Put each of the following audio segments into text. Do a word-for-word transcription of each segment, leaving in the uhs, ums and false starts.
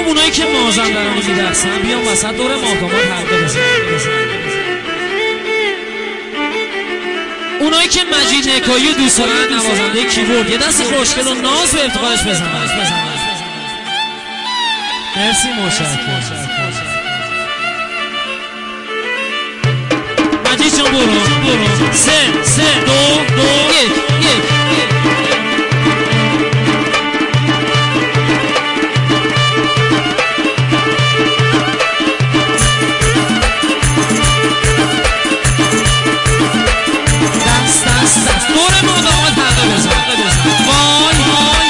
خب اونایی که مازندرانی میرقصن بیان وسط دور ماهداماد حلقه بزنن. اونایی که مجید نکایی دوست دارن نوازنده کیبورد یه دست خوشگل و ناز به افتخارش بزنن. مرسی متشکرم. مجید جان برو برو سه سه دو دو یک یک دست دست دست دور مادامات حلقه بزن. وای وای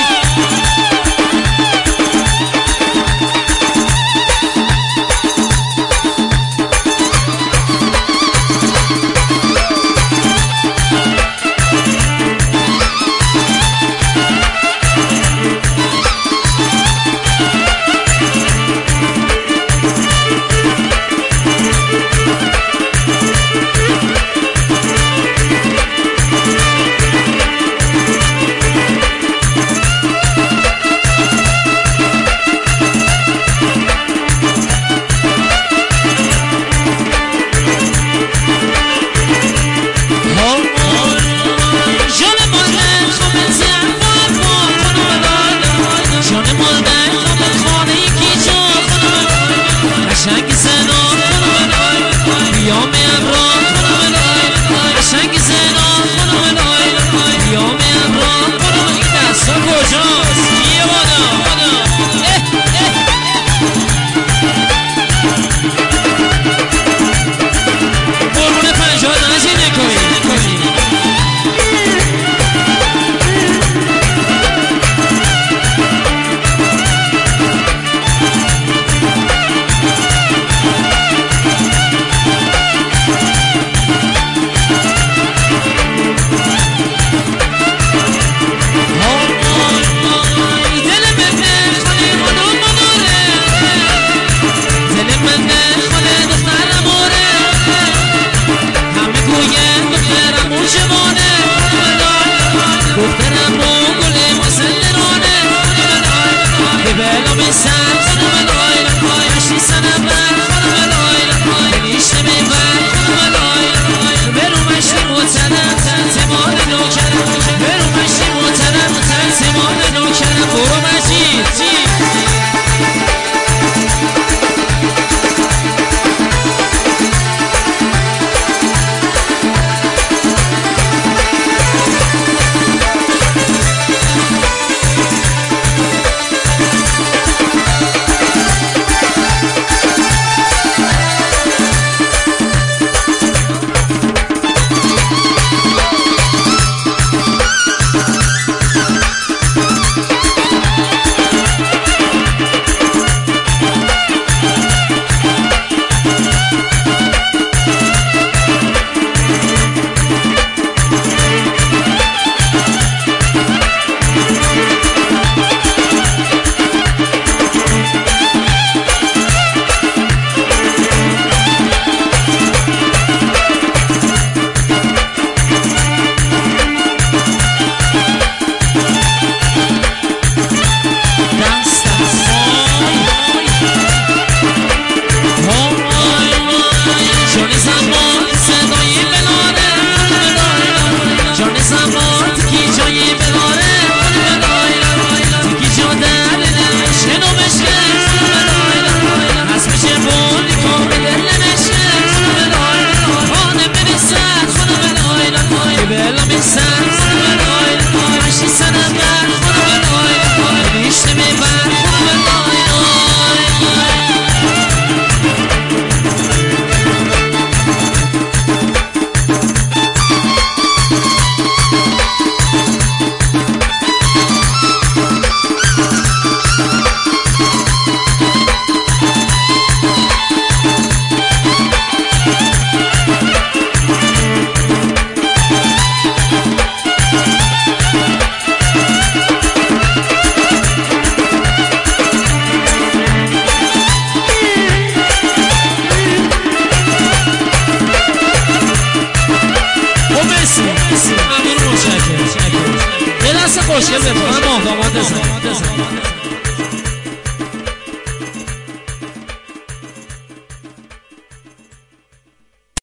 خوشگل بفرم ماه داماد